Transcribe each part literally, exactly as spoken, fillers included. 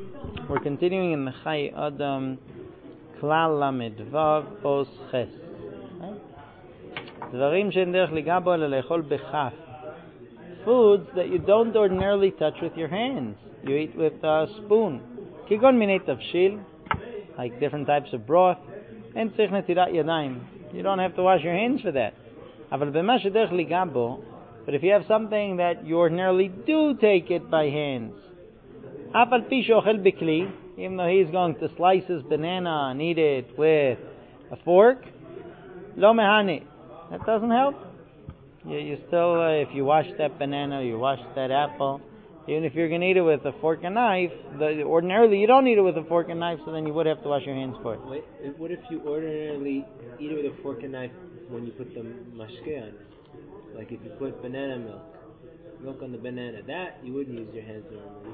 We're continuing in the Chai Adam Klal Lamed Vav Os Ches. Dvarim she'en derech liga bo ela le'echol bechaf. Foods that you don't ordinarily touch with your hands. You eat with a spoon. Kigon minei tavshil, like different types of broth. En tzich netilat yadayim. You don't have to wash your hands for that. Aval b'ma she'derech liga bo, but if you have something that you ordinarily do take it by hands, Afal pi she'ochel b'kli, even though he's going to slice his banana and eat it with a fork, lo mehani, that doesn't help. You, you still, uh, if you wash that banana, you wash that apple, even if you're going to eat it with a fork and knife, the, ordinarily you don't eat it with a fork and knife, so then you would have to wash your hands for it. Wait, what if you ordinarily eat it with a fork and knife when you put the mashke on it? Like if you put banana milk, milk on the banana, that you wouldn't use your hands normally.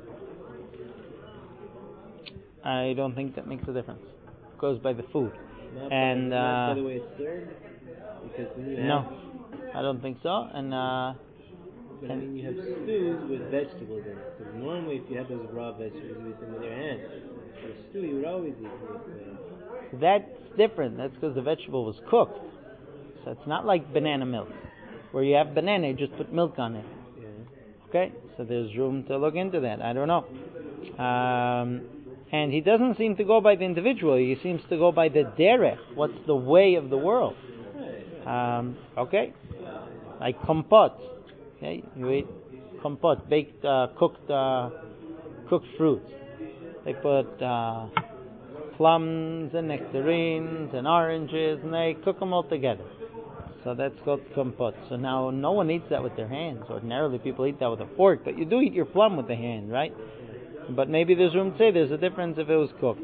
I don't think that makes a difference. It goes by the food. Not and by, uh, not by the way it's served? Because when you have, no, I don't think so. And uh, but I mean, you have stews with vegetables in it. So normally, if you have those raw vegetables, you eat them with your hands. But a stew, you would always eat with. Uh, That's different. That's because the vegetable was cooked. So it's not like banana milk, where you have banana, you just put milk on it. yeah. Okay, so there's room to look into that. I don't know. Um, and he doesn't seem to go by the individual. He seems to go by the derech. What's the way of the world? Right. Um, okay, like kompot. Okay, you eat kompot, baked, uh, cooked, uh, cooked fruits. They put uh, plums and nectarines and oranges, and they cook them all together. So that's called kompot. So now no one eats that with their hands. Ordinarily people eat that with a fork, but you do eat your plum with the hand, right? But maybe there's room to say there's a difference if it was cooked.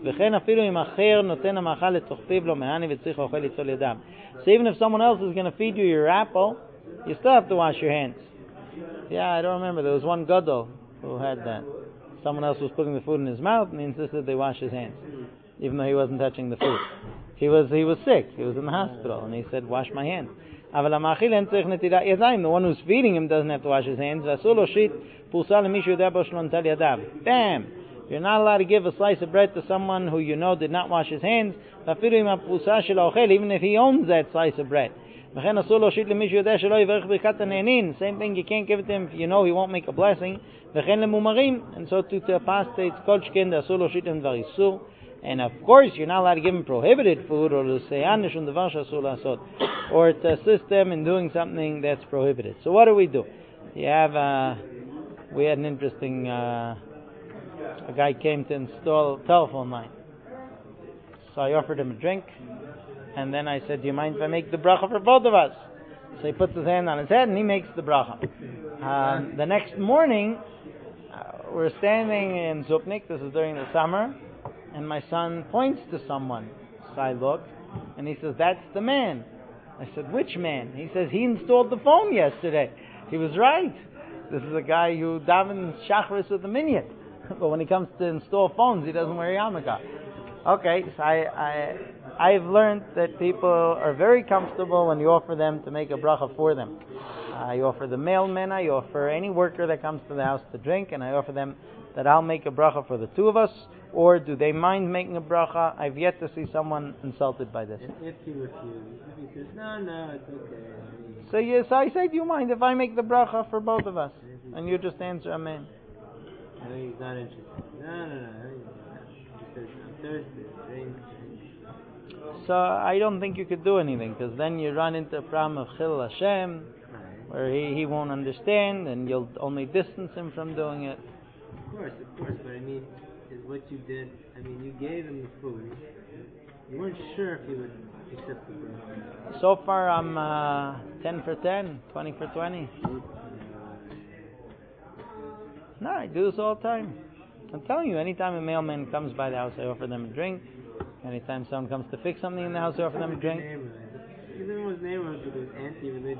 So even if someone else is going to feed you your apple, you still have to wash your hands. Yeah, I don't remember. There was one gadol who had that. Someone else was putting the food in his mouth, and he insisted they wash his hands, even though he wasn't touching the food. He was he was sick. He was in the hospital, and he said, "Wash my hands." The one who's feeding him doesn't have to wash his hands. Bam! You're not allowed to give a slice of bread to someone who you know did not wash his hands, even if he owns that slice of bread. Same thing, you can't give it to him if you know he won't make a blessing. And so to apostates, and of course, you're not allowed to give him prohibited food, or to say or to assist them in doing something that's prohibited. So what do we do? You have, uh, we had an interesting, uh, a guy came to install a telephone line. So I offered him a drink, and then I said, do you mind if I make the bracha for both of us? So he puts his hand on his head, and he makes the bracha. Um, the next morning, uh, we're standing in Zupnik, this is during the summer, and my son points to someone. So I look, and he says, that's the man. I said, which man? He says, he installed the phone yesterday. He was right. This is a guy who davens shachris with the minyan. But when he comes to install phones, he doesn't wear yarmulke. Okay, so I, I, I've learned that people are very comfortable when you offer them to make a bracha for them. Uh, you offer the mailman, I offer any worker that comes to the house to drink, and I offer them that I'll make a bracha for the two of us, or do they mind making a bracha? I've yet to see someone insulted by this. And if he refuses, if he says, no, no, it's okay. So yes, I say, do you mind if I make the bracha for both of us? And you just answer, amen. I know he's not interested. No, no, no. He says, I'm thirsty. So I don't think you could do anything, because then you run into a problem of Chil Hashem, where he, he won't understand, and you'll only distance him from doing it. Of course, of course, but I mean, is what you did, I mean, you gave him the food. You weren't sure if he would accept the food. So far, I'm uh, ten for ten, twenty for twenty. No, I do this all the time. I'm telling you, anytime a mailman comes by the house, I offer them a drink. Anytime someone comes to fix something in the house, I offer them a drink. Even was neighborhood because it was anti-religious.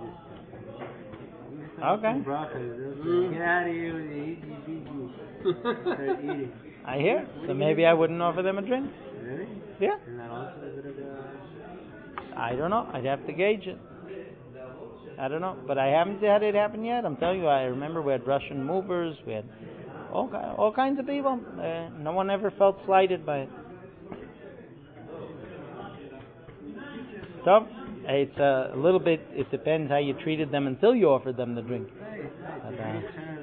Okay. Mm. Get out of here with the eat, eat, eat. Start eating. I hear. So maybe I wouldn't offer them a drink. Really? Yeah. Isn't that also a bit of a... I don't know. I'd have to gauge it. I don't know. But I haven't had it happen yet. I'm telling you, I remember we had Russian movers, we had all, all kinds of people. Uh, no one ever felt slighted by it. So, it's uh, a little bit, it depends how you treated them until you offered them the drink. But, uh,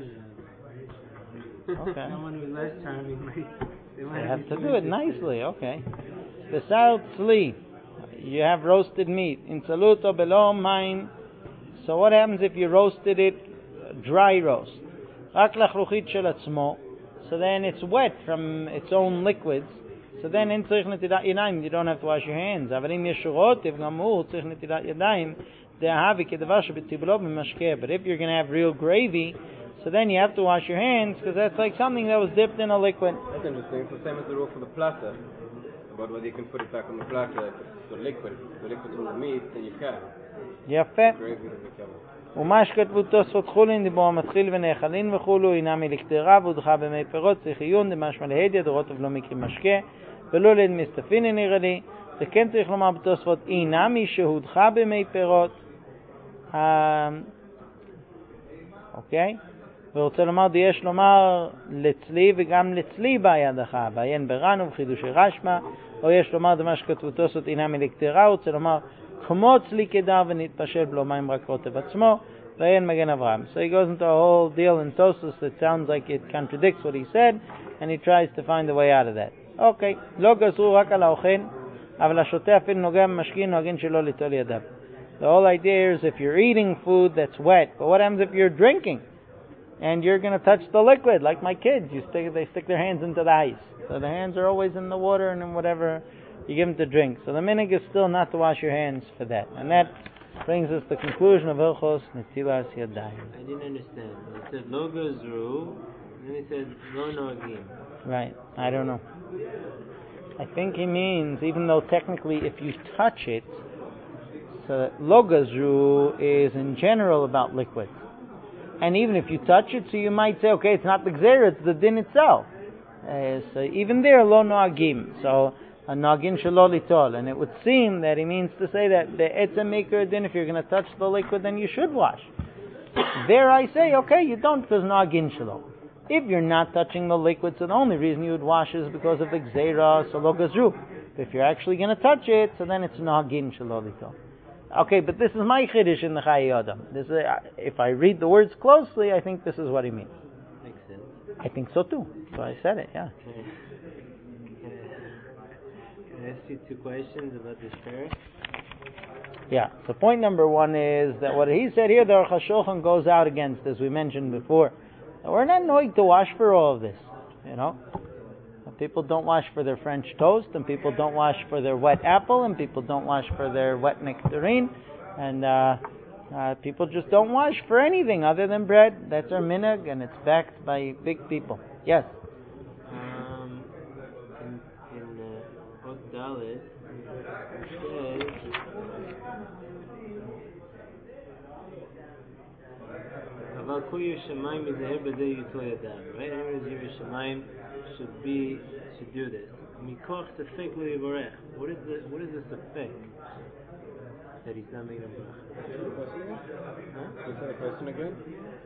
okay. Someone who's less charming might. They You might have be to too do it interested. nicely, okay. Besar tzli, you have roasted meat. In saluto below mine. So what happens if you roasted it dry roast? Rak lachruchit shel atzmo. So then it's wet from its own liquids. So then in tzrich netilat yadayim, you don't have to wash your hands. Avarim yeshurot, if gamur tzrich netilat yadayim, de'ahavi kedavar shebetiblo b'mashkeh. But if you're going to have real gravy, so then you have to wash your hands, because that's like something that was dipped in a liquid. That's interesting. It's the same as the rule for the platter. About whether you can put it back on the platter if it's the liquid. If the liquid's from the meat, then you can. יפה. Gravy doesn't count. ומה שכתבו תוספות חולין דיבור המתחיל ונאכלין וכולו אינה מלקטרה והודחה במי פירות צריך עיון דמשמע להדיא דורותיו לא מקרים משקה ולא ליד מסתפיני נראה לי. זה כן צריך לומר בתוספות אינה משהודחה במי פירות. אוקיי? ורוצה לומר יש לומר לצלי וגם לצלי בהדחה בעיין ברן ובחידושי רשמע, או יש לומר דמה שכתבו תוספות אינה מלקטרה, רוצה לומר כמו צלי כדר ונתפשל בלו מים רק רוטב עצמו, ואין מגן אברהם. So he goes into a whole deal in Tosfos that sounds like it contradicts what he said, and he tries to find a way out of that. אוקיי, לא גזרו רק על האוכל, אבל השוטה אפילו נוגע במשכין נוהגין שלא ליטול ידיו. The whole idea is if you're eating food that's wet, but what happens if you're drinking? And you're going to touch the liquid, like my kids. You stick, they stick their hands into the ice. So the hands are always in the water and in whatever you give them to drink. So the minhag is still not to wash your hands for that. And that brings us to the conclusion of Hilchos Netilas Yadayim. I didn't understand. It said lo gazru, and then it said lo noagim. Right. I don't know. I think he means, even though technically if you touch it, so lo gazru is in general about liquids. And even if you touch it, so you might say, okay, it's not the gzera, it's the din itself. Uh, so even there, lo noagim. So a nagin shelo litol, and it would seem that he means to say that the etzem maker din, if you're going to touch the liquid, then you should wash. There I say, okay, you don't, because nagin shelo. If you're not touching the liquid, so the only reason you would wash is because of the gzera, so lo gazru. If you're actually going to touch it, so then it's nagin shelo litol. Okay, but this is my chiddush in the Chayei Adam. This is, if I read the words closely, I think this is what he means. Makes sense. I think so too. So I said it, yeah. Okay. Can I ask you two questions about this pair? Yeah. So point number one is that what he said here, the Aruch HaShulchan goes out against, as we mentioned before. Now, we're not knowing to wash for all of this, you know. People don't wash for their French toast, and people don't wash for their wet apple, and people don't wash for their wet nectarine, and uh, uh, people just don't wash for anything other than bread. That's our minhag, and it's backed by big people. Yes? Um, in in uh, Hot Dalit, it says, "Aval kol Yerushalayim mizaher b'zeh yitzol yadav." Right? Every Yerushalayim should be should do this. Mikoch sefek lo yivorech. What is the what is the sefek that he's not making a bracha? Huh? Is that a question again?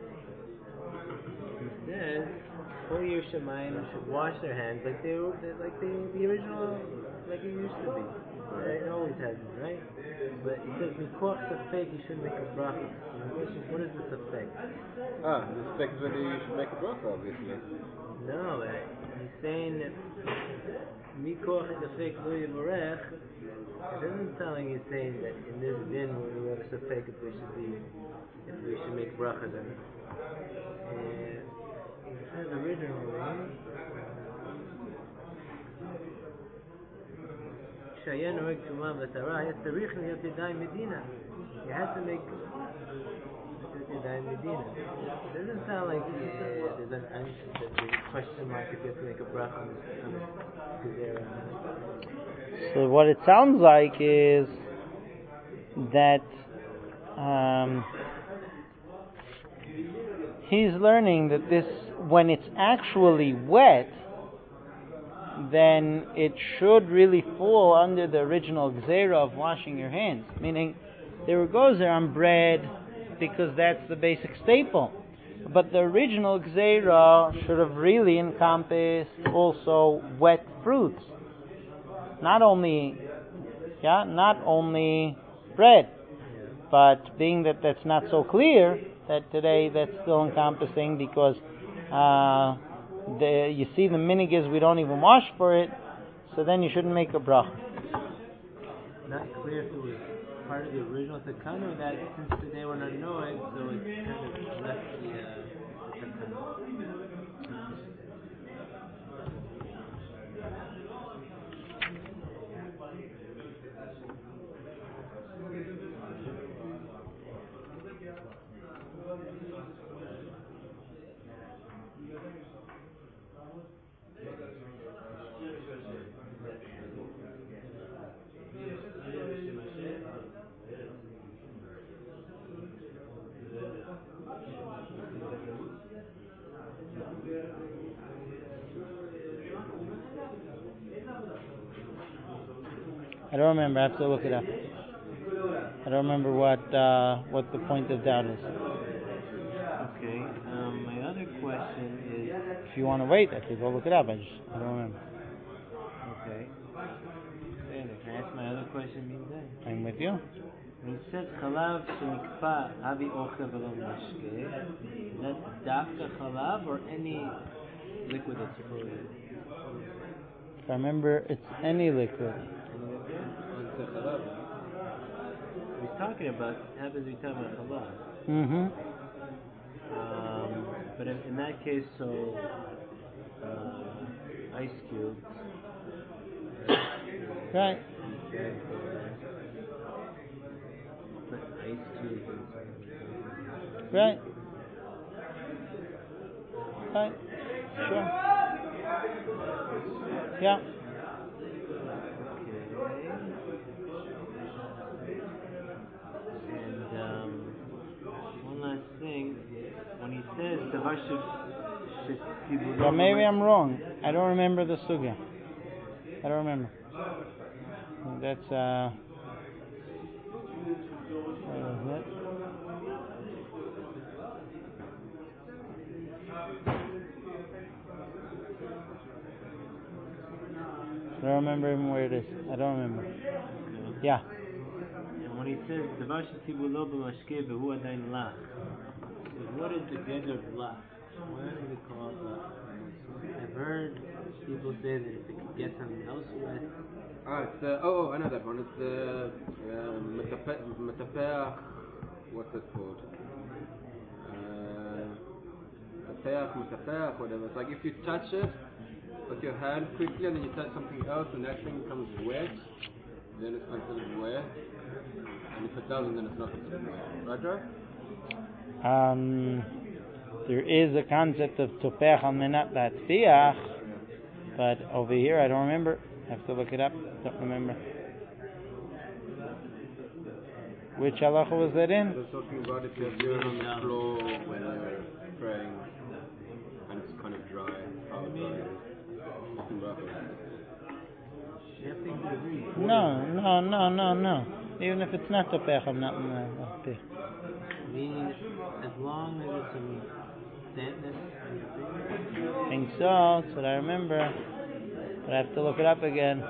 He says, "Kol Yerushalayim should wash their hands like they were, like they, the original, like it used to be. Right? It always has been, right? But he says, Mikoch sefek, you shouldn't make a bracha. The question is, what is the sefek? Ah, the spec whether you should make a bracha, obviously. No, uh, he's saying that Mikoch sefek lo yivorech. It doesn't sound like he's saying that in this din we have a sefek if we should be, if we should make brachas or not. Uh, it says originally, Shaya noeg tuma v'tara, yes, tzarich liyot yadayim medina. You have to make yadayim medina. It doesn't sound like uh, there's an answer, there's a question mark if you have to make a bracha on the gezerah. So what it sounds like is that um, he's learning that this, when it's actually wet, then it should really fall under the original gzera of washing your hands. Meaning, there goes there on bread because that's the basic staple. But the original Gzeira should have really encompassed also wet fruits. Not only, yeah, not only bread. But being that that's not so clear, that today that's still encompassing because uh, the, you see the minig is we don't even wash for it, so then you shouldn't make a bracha. Not clear if it was part of the original takana, that since today we're not knowing, so it's kind of left the, uh, the takana. I don't remember. I have to look it up. I don't remember what uh, what the point of doubt is. Okay. Um, my other question is. If you want to wait, I could go look it up. I just I don't remember. Okay. Then can I ask my other question meantime? I'm with you. When it says chalav shenikpa avi ochel v'lo mashke, is that dafka chalav or any liquid that's frozen? If I remember, it's any liquid. He's talking about happens to be talking about chalav. Mm-hmm. Um, but in, in that case, so uh, ice cubes. Right. Put ice cubes in. Right. Right. Sure. Yeah. Okay. And um, one last thing, when he says davar shetibulo. Yeah, maybe I'm wrong. I don't remember the sugya. I don't remember. That's uh. What is it? I don't remember even where it is. I don't remember. Okay. Yeah. And when he says davar shetibulo b'mashke v'hu adayin lach, what is the get of lach? Why is it called lach? I've heard people say that if it could get something else with. Ah, it's the, oh, oh, I know that one. It's the uh, metapeach. What's it called? Metapeach, metapeach, whatever. It's like if you touch it with your hand quickly and then you touch something else and that thing becomes wet, then it's considered wet. And if it doesn't, then it's not considered wet. Right, Joe? Um, there is a concept of topech al menat latzbiach, but over here I don't remember. I have to look it up. Don't remember. Which halacha was that in? They're talking about if you have urine on the floor when you're praying and it's kind of dry. How dry it is. Talking about it. No, no, no, no, no. Even if it's not topech al menat latzbiach. Meaning, as long as it's some dampness in the thing. I think so. That's what I remember. But I have to look it up again.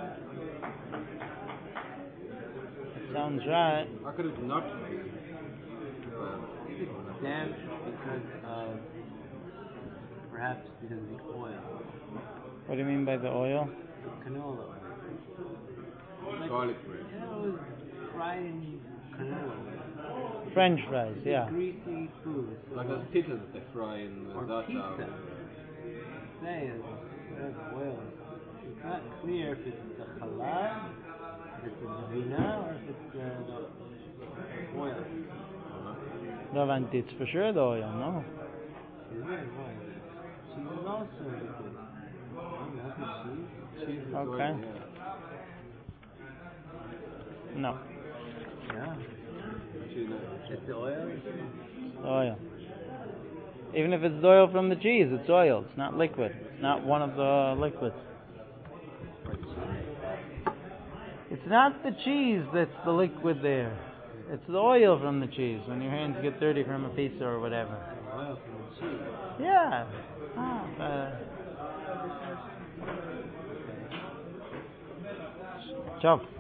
It sounds right. How could it not be? Maybe it's damp because of, perhaps because of the oil. What do you mean by the oil? The canola oil. Like, Garlic bread. you know, it was fried in canola oil. French fries, It's yeah. greasy food. So Like those pizzas that they fry in the or za'atar. pizza. Say, it's whatever oil. It's not clear if it's the halal, if it's the gvina, or if it's the oil. No, it's for sure the oil, no? Is it oil? Cheese is also liquid. Oh, that's cheese? Cheese is Okay. oil, yeah. No, Yeah. Cheese, no. It's the oil? oil. Even if it's the oil from the cheese, it's oil. It's not liquid. It's not one of the liquids. It's not the cheese that's the liquid there. It's the oil from the cheese when your hands get dirty from a pizza or whatever. Yeah. Ah, uh, jump.